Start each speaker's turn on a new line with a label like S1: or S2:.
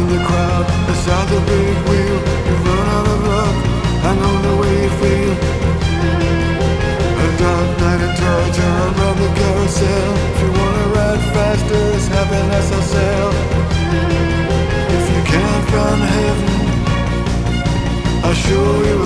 S1: in the crowd, beside the big wheel. You've run out of luck, I know the way you feel. A dark night in toy town, run the carousel. If you wanna ride faster, it's happiness I sell. If you can't find heaven, I'll show you